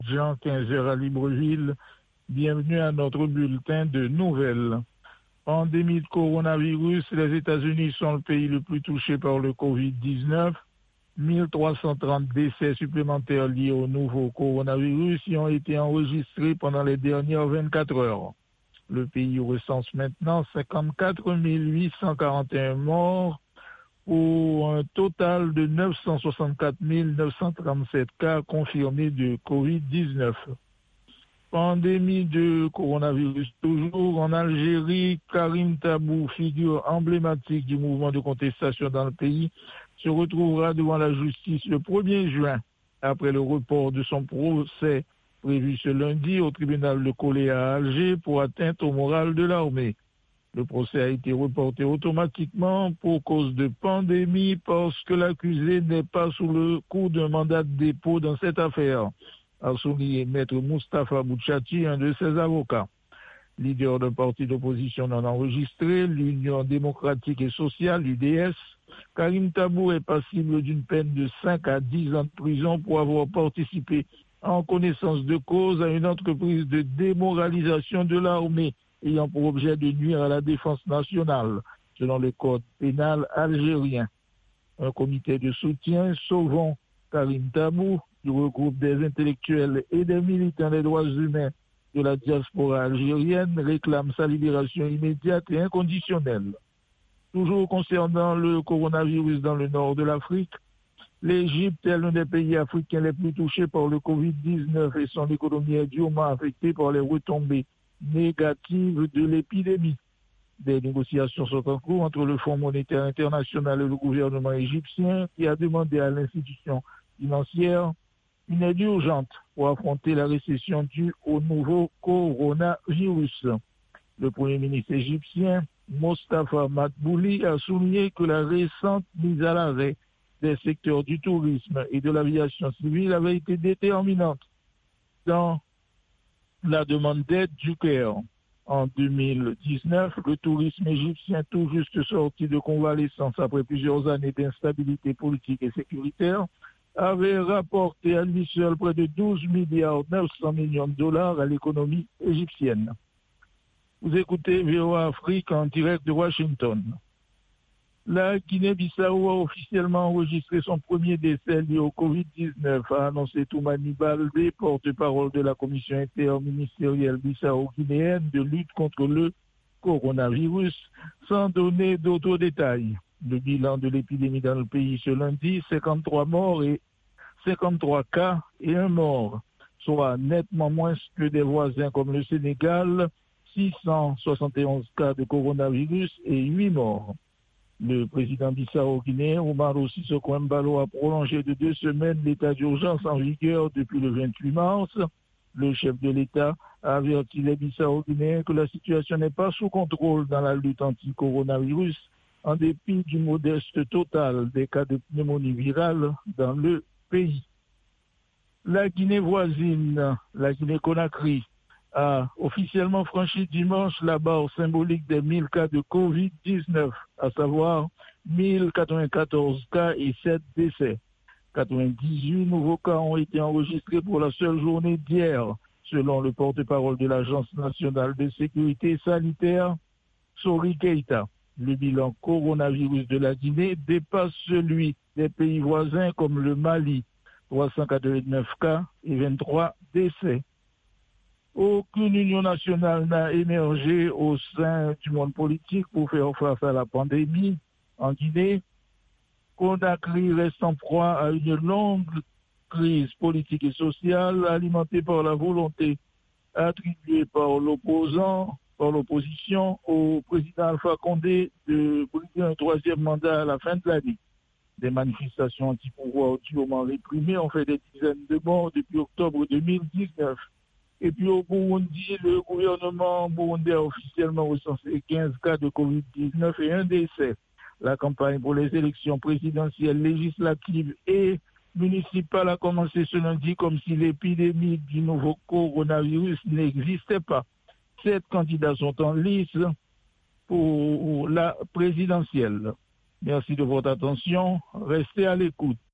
Jean, 15h à Libreville. Bienvenue à notre bulletin de nouvelles. Pandémie de coronavirus, les États-Unis sont le pays le plus touché par le Covid-19. 1330 décès supplémentaires liés au nouveau coronavirus y ont été enregistrés pendant les dernières 24 heures. Le pays recense maintenant 54 841 morts pour un total de 964 937 cas confirmés de Covid-19. Pandémie de coronavirus toujours en Algérie. Karim Tabou, figure emblématique du mouvement de contestation dans le pays, se retrouvera devant la justice le 1er juin après le report de son procès prévu ce lundi au tribunal de Collé à Alger pour atteinte au moral de l'armée. Le procès a été reporté automatiquement pour cause de pandémie parce que l'accusé n'est pas sous le coup d'un mandat de dépôt dans cette affaire, a souligné Maître Moustapha Bouchati, un de ses avocats. Leader d'un parti d'opposition non enregistré, l'Union démocratique et sociale, l'UDS, Karim Tabou est passible d'une peine de 5 à 10 ans de prison pour avoir participé en connaissance de cause à une entreprise de démoralisation de l'armée ayant pour objet de nuire à la défense nationale, selon le code pénal algérien. Un comité de soutien, Sauvons Karim Tabou, qui regroupe des intellectuels et des militants des droits humains de la diaspora algérienne, réclame sa libération immédiate et inconditionnelle. Toujours concernant le coronavirus dans le nord de l'Afrique, l'Égypte est l'un des pays africains les plus touchés par le Covid-19 et son économie est durement affectée par les retombées négatives de l'épidémie. Des négociations sont en cours entre le Fonds monétaire international et le gouvernement égyptien qui a demandé à l'institution financière une aide urgente pour affronter la récession due au nouveau coronavirus. Le Premier ministre égyptien, Mostafa Madbouli, a souligné que la récente mise à l'arrêt des secteurs du tourisme et de l'aviation civile avait été déterminante dans la demande d'aide du Caire. En 2019, le tourisme égyptien, tout juste sorti de convalescence après plusieurs années d'instabilité politique et sécuritaire, avait rapporté à lui seul près de 12 milliards 900 millions de dollars à l'économie égyptienne. Vous écoutez VOA Afrique en direct de Washington. La Guinée-Bissau a officiellement enregistré son premier décès lié au Covid-19, a annoncé Toumani Baldé, porte-parole de la commission interministérielle bissau-guinéenne de lutte contre le coronavirus, sans donner d'autres détails. Le bilan de l'épidémie dans le pays ce lundi, 53 morts et 53 cas et 1 mort, soit nettement moins que des voisins comme le Sénégal, 671 cas de coronavirus et 8 morts. Le président bissau-guinéen, Umaro Sissoko Embalo, a prolongé de 2 semaines l'état d'urgence en vigueur depuis le 28 mars. Le chef de l'État a averti les bissau-guinéens que la situation n'est pas sous contrôle dans la lutte anti-coronavirus, en dépit du modeste total des cas de pneumonie virale dans le pays. La Guinée voisine, la Guinée-Conakry, a officiellement franchi dimanche la barre symbolique des 1000 cas de Covid-19, à savoir 1094 cas et 7 décès. 98 nouveaux cas ont été enregistrés pour la seule journée d'hier, selon le porte-parole de l'Agence nationale de sécurité sanitaire, Sori Keita. Le bilan coronavirus de la Guinée dépasse celui des pays voisins comme le Mali, 389 cas et 23 décès. Aucune union nationale n'a émergé au sein du monde politique pour faire face à la pandémie en Guinée. Conakry reste en proie à une longue crise politique et sociale alimentée par la volonté attribuée par l'opposition au président Alpha Condé de briguer un 3e mandat à la fin de l'année. Des manifestations anti-pouvoir durement réprimées ont fait des dizaines de morts depuis octobre 2019. Et puis au Burundi, le gouvernement burundais a officiellement recensé 15 cas de Covid-19 et 1 décès. La campagne pour les élections présidentielles, législatives et municipales a commencé ce lundi comme si l'épidémie du nouveau coronavirus n'existait pas. 7 candidats sont en lice pour la présidentielle. Merci de votre attention. Restez à l'écoute.